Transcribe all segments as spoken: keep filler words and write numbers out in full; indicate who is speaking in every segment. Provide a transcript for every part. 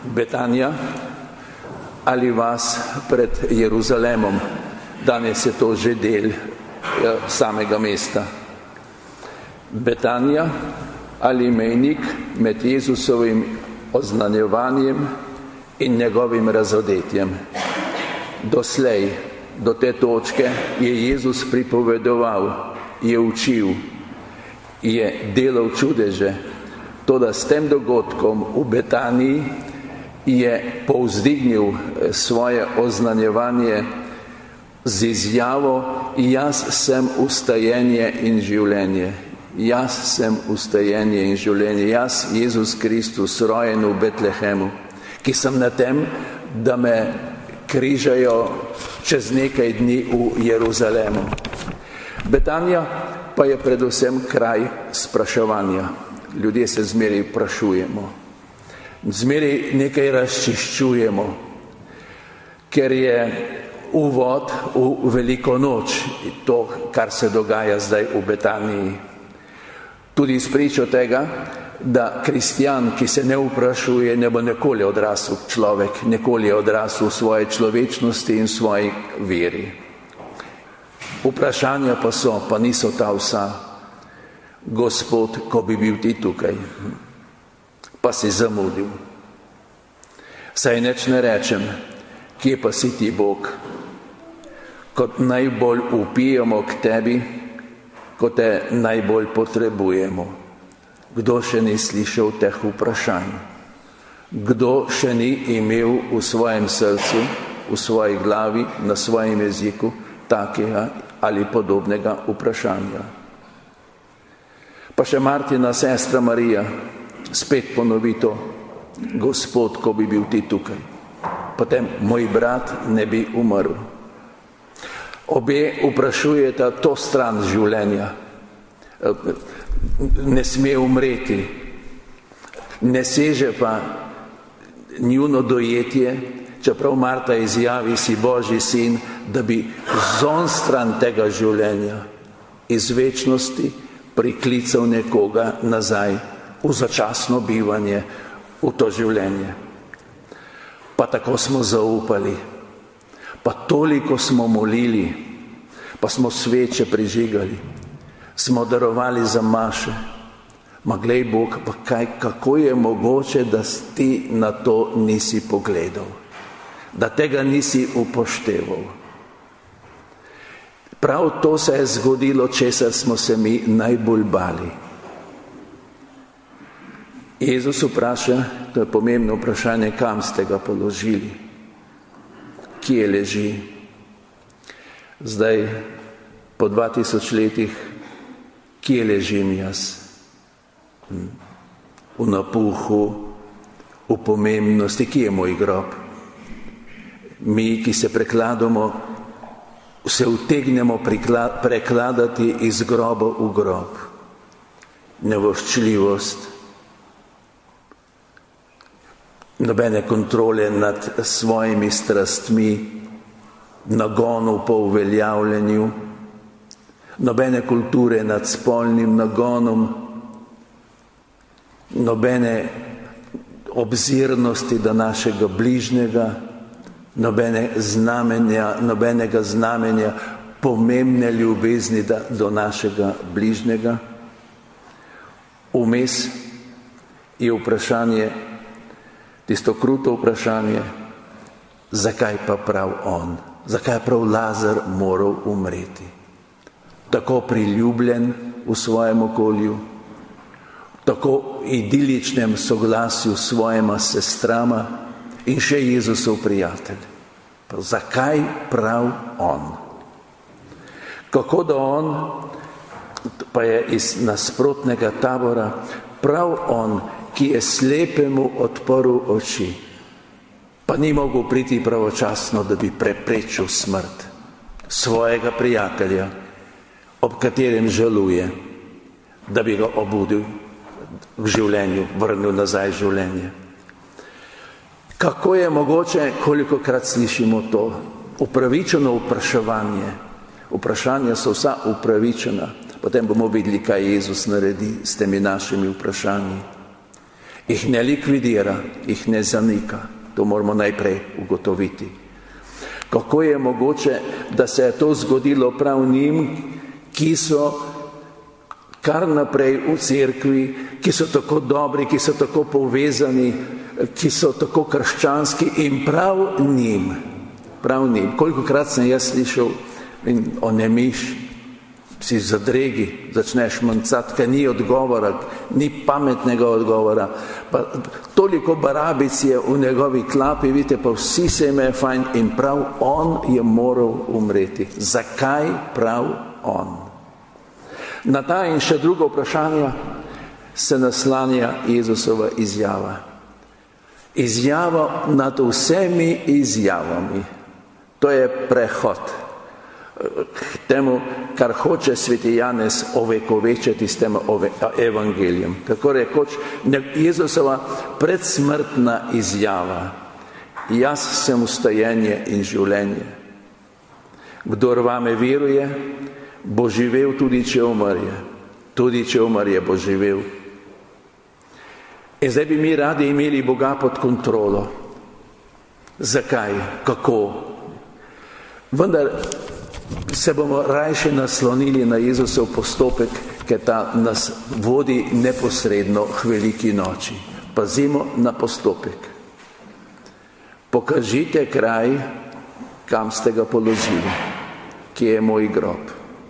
Speaker 1: Betanija ali vas pred Jeruzalemom. Danes je to že del samega mesta. Betanija ali mejnik med Jezusovim oznanjevanjem in njegovim razodetjem. Doslej, do te točke je Jezus pripovedoval, je učil, je delal čudeže, toda s tem dogodkom v Betaniji je povzdignil svoje oznanjevanje z izjavo: jaz sem ustajenje in življenje. Jaz sem ustajenje in življenje. Jaz, Jezus Kristus, rojen v Betlehemu, ki sem na tem, da me križajo čez nekaj dni v Jeruzalemu. Betanija pa je predvsem kraj spraševanja. Ljudje se zmeraj vprašujemo. Zmeraj nekaj razčiščujemo, ker je uvod v veliko noč, to, kar se dogaja zdaj v Betaniji. Tudi spričo tega, da kristjan, ki se ne vprašuje, ne bo nikoli odrasel človek, nikoli je odrasel v svoji človečnosti in svoji veri. Vprašanja pa so, pa niso ta vsa. Gospod, ko bi bil ti tukaj, pa si zamudil. Saj nič ne rečem, kje pa si ti, Bog? Kot najbolj upijemo k tebi, ko te najbolj potrebujemo. Kdo še ni slišal teh vprašanj? Kdo še ni imel v svojem srcu, v svoji glavi, na svojem jeziku takega ali podobnega vprašanja? Pa še Martina sestra Marija spet ponovi to: Gospod, ko bi bil ti tukaj, potem moj brat ne bi umrl. Obe vprašujeta to stran življenja. Ne sme umreti. Ne seže pa njuno dojetje, čeprav Marta izjavi, si Božji sin, da bi zon stran tega življenja iz večnosti priklical nekoga nazaj v začasno bivanje v to življenje. Pa tako smo zaupali, pa toliko smo molili, pa smo sveče prižigali, smo darovali za maše. Ma glej, Bog, pa kaj, kako je mogoče, da ti na to nisi pogledal, da tega nisi upošteval. Prav to se je zgodilo, česar smo se mi najbolj bali. Jezus vpraša, to je pomembno vprašanje, kam ste ga položili, kje leži. Zdaj, po dva tisoč letih, kje ležim jaz? V napuhu, v pomembnosti, kje je moj grob? Mi, ki se prekladamo, se utegnemo prekladati iz groba v grob. Nevoščljivost, nobene kontrole nad svojimi strastmi, nagonov po uveljavljanju, nobene kulture nad spolnim nagonom, nobene obzirnosti do našega bližnjega, nobene znamenja, nobenega znamenja pomembne ljubezni do našega bližnjega. Vmes je vprašanje, tisto kruto vprašanje, zakaj pa prav on, zakaj prav Lazar moral umreti. Tako priljubljen v svojem okolju, tako idiličnem soglasju s svojima sestrama in še Jezusov prijatelj. Pa zakaj prav on? Kako da on, pa je iz nasprotnega tabora, prav on, ki je slepemu odprl oči, pa ni mogel priti pravočasno, da bi preprečil smrt svojega prijatelja, ob katerem žaluje, da bi ga obudil v življenju, vrnil nazaj v življenje. Kako je mogoče, kolikokrat slišimo to upravičeno vprašanje? Vprašanja so vsa upravičena. Potem bomo videli, kaj Jezus naredi s temi našimi vprašanji. Jih ne likvidira, jih ne zanika. To moramo najprej ugotoviti. Kako je mogoče, da se je to zgodilo prav njim, ki so kar naprej v cerkvi, ki so tako dobri, ki so tako povezani, ki so tako krščanski in prav njim, prav njim. Kolikokrat sem jaz slišal in onemiš, si zadregi, začneš mancati, ker ni odgovora, ni pametnega odgovora. Pa toliko barabic je v njegovi klapi, vidite, pa vsi se ime fajn in prav on je moral umreti. Zakaj prav on? Na ta in še drugo vprašanje se naslanja Jezusova izjava. Izjava nad vsemi izjavami. To je prehod k temu, kar hoče sveti Janez ovekovečiti s tem evangelijem. Tako rekoč, Jezusova predsmrtna izjava. Jaz sem vstajenje in življenje. Kdor vame veruje, bo živel tudi, če umrje. Tudi, če umrje, bo živel. In zdaj bi mi radi imeli Boga pod kontrolo. Zakaj? Kako? Vendar se bomo rajše naslonili na Jezusov postopek, ker ta nas vodi neposredno k veliki noči. Pazimo na postopek. Pokažite kraj, kam ste ga položili. Kje je moj grob?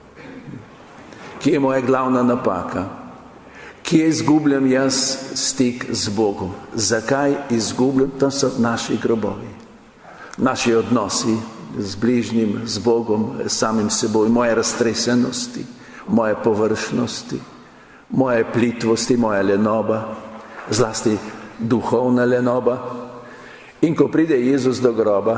Speaker 1: Kje je moja glavna napaka? Kje izgubljam jaz stik z Bogom? Zakaj izgubljam? Tam so naši grobovi. Naši odnosi z bližnjim, z Bogom, s samim seboj, moje raztresenosti, moje površnosti, moje plitvosti, moja lenoba, zlasti duhovna lenoba. In ko pride Jezus do groba,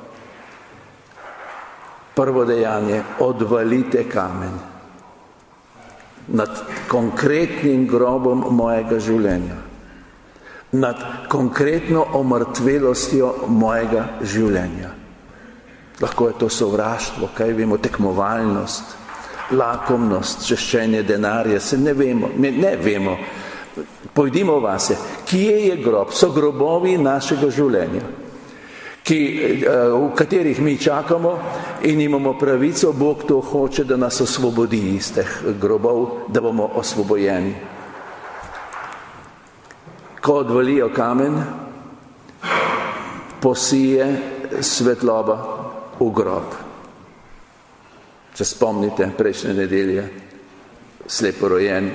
Speaker 1: prvo dejanje, odvalite kamen nad konkretnim grobom mojega življenja, nad konkretno omrtvelostjo mojega življenja. Lahko je to sovraštvo, kaj vemo, tekmovalnost, lakomnost, češčenje denarja, se ne vemo, ne, ne vemo. Pojdimo vase, kje je grob? So grobovi našega življenja, ki, v katerih mi čakamo in imamo pravico, Bog to hoče, da nas osvobodi iz teh grobov, da bomo osvobojeni. Ko odvalijo kamen, posije svetloba v grob. Če spomnite prejšnje nedelje, sleporojeni.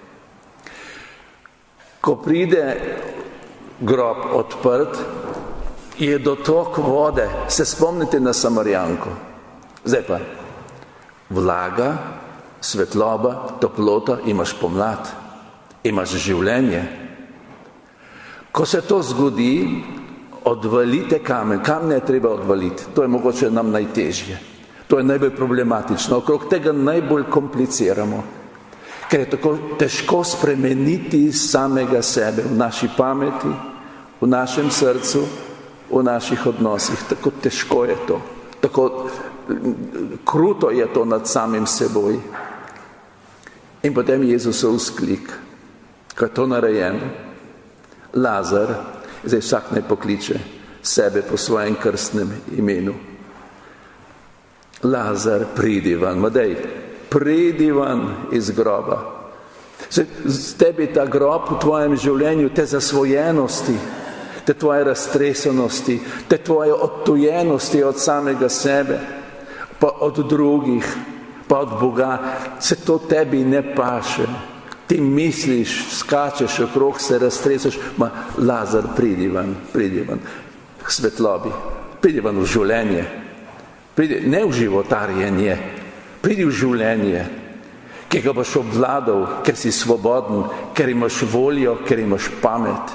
Speaker 1: Ko pride grob odprt, je dotok vode. Se spomnite na Samarijanko. Zdaj pa vlaga, svetloba, toplota, imaš pomlad, imaš življenje. Ko se to zgodi, odvalite kamen. Kamen je treba odvaliti. To je mogoče nam najtežje. To je najbolj problematično. Okrog tega najbolj kompliciramo. Ker je tako težko spremeniti samega sebe v naši pameti, v našem srcu, v naših odnosih. Tako težko je to. Tako kruto je to nad samim seboj. In potem Jezusov vzklik. Ko je to narejeno, Lazar, zdaj vsak naj pokliče sebe po svojem krstnem imenu. Lazar, pridi van, Madej, pridi van iz groba. Z tebi ta grob v tvojem življenju, te zasvojenosti, te tvoje raztresenosti, te tvoje odtujenosti od samega sebe, pa od drugih, pa od Boga, se to tebi ne paše. Ti misliš, skačeš okrog, se raztreseš, ma Lazar, pridi van, pridi van k svetlobi, pridi van v življenje, pridi, ne v životarjenje, pridi v življenje, ki ga boš obvladal, ker si svoboden, ker imaš voljo, ker imaš pamet.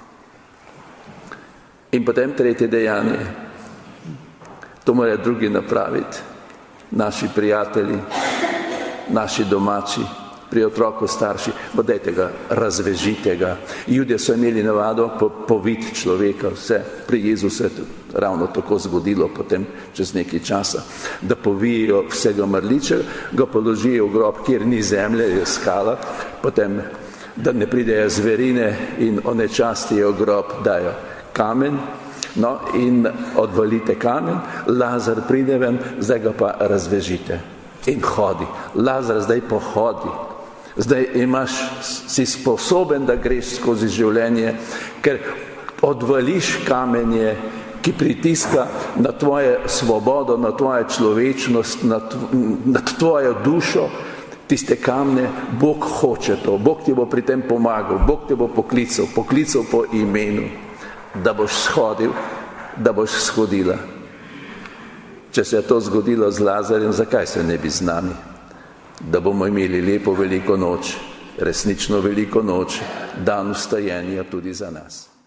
Speaker 1: In potem tretje dejanje, to morajo drugi napraviti, naši prijatelji, naši domači, pri otroku starši, pa dajte ga, razvežite ga. Judje so imeli navado poviti človeka, vse pri Jezusu je ravno tako zgodilo potem čez nekaj časa, da povijo vsega mrliča, ga položijo v grob, kjer ni zemlje, je skala, potem da ne pridejo zverine in onečastijo grob, dajo kamen, no in odvalite kamen, Lazar pride ven, zdaj ga pa razvežite in hodi. Lazar zdaj pohodi. Zdaj imaš, si sposoben, da greš skozi življenje, ker odvališ kamenje, ki pritiska na tvoje svobodo, na tvojo človečnost, na, na tvojo dušo, tiste kamne. Bog hoče to, Bog ti bo pri tem pomagal, Bog te bo poklical, poklical po imenu, da boš shodil, da boš shodila. Če se je to zgodilo z Lazarjem, zakaj se ne bi z nami? Da bomo imeli lepo veliko noč, resnično veliko noč, dan vstajenja tudi za nas.